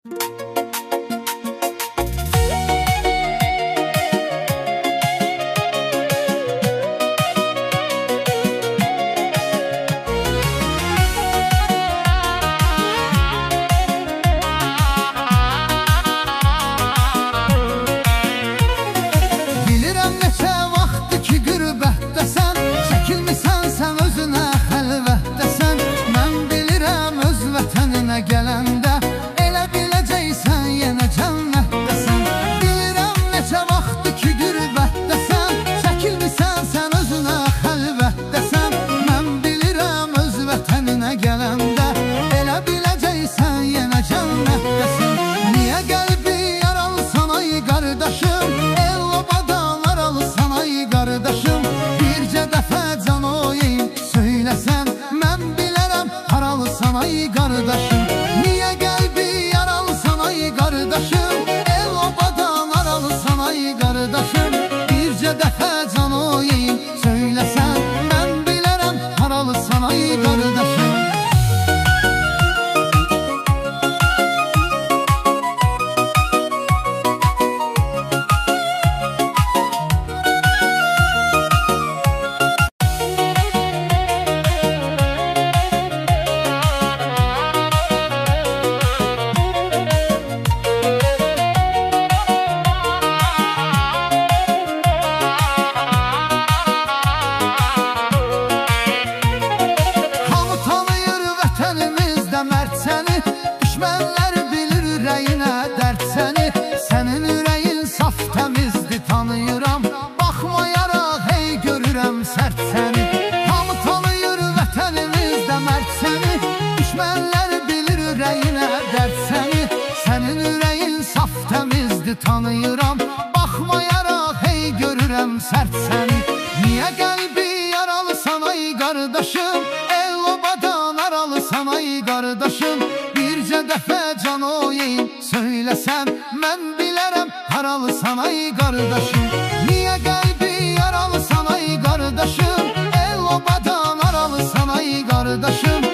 ay qardaşım, niyə qəlbi yaralısan ay qardaşım, el obadan aralısan ay qardaşım, bircə dəfə can oyayım, söyləsən, mən bilərəm haralısan ay qardaşım. Mərd səni, düşmənlər bilir ürəyinə dərd səni, sənin ürəyin saf təmizdir tanıyıram, baxmayaraq hey görürəm sərt səni. Hamı tanıyır vətənimizdə mərd səni, düşmənlər bilir ürəyinə dərd səni, sənin ürəyin saf təmizdir tanıyıram, baxmayaraq hey görürəm sərt səni. Niyə qəlbi yaralısan ay qardaşım, el obadan aralısan ay qardaşım, bircə dəfə can oyayım, söyləsən, mən bilərəm haralısan ay qardaşım. Niyə qəlbi yaralısan ay qardaşım, el obadan aralısan ay qardaşım,